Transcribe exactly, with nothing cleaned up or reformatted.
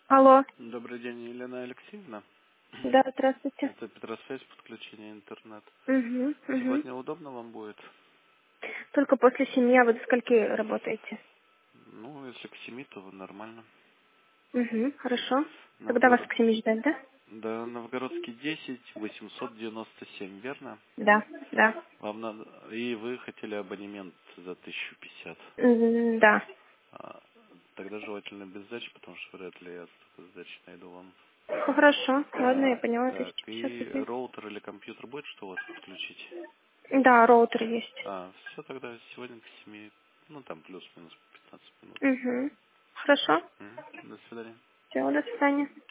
Алло. Добрый день, Елена Алексеевна. Да, здравствуйте. Это Петросвязь, подключение интернет. Угу, угу. Сегодня удобно вам будет? Только после семи, а вы до скольки работаете? Ну, если к семи, то нормально. Угу, хорошо. Тогда вас Новгород... к семи ждать, да? Да, Новгородский десять, восемьсот девяносто семь, верно? Да, да. Вам надо... И вы хотели абонемент за тысячу пятьдесят. М, Да. А, тогда желательно без сдачи, потому что вряд ли я столько сдачи найду вам. Ну, хорошо. Ладно, я поняла. Так, тысяча пятьдесят и рублей. роутер или компьютер будет, что у вас подключить? Да, роутер есть. А, все, тогда сегодня к семи, ну там плюс-минус пятнадцать минут. Угу. Хорошо. Мгм. До свидания. Все, до свидания.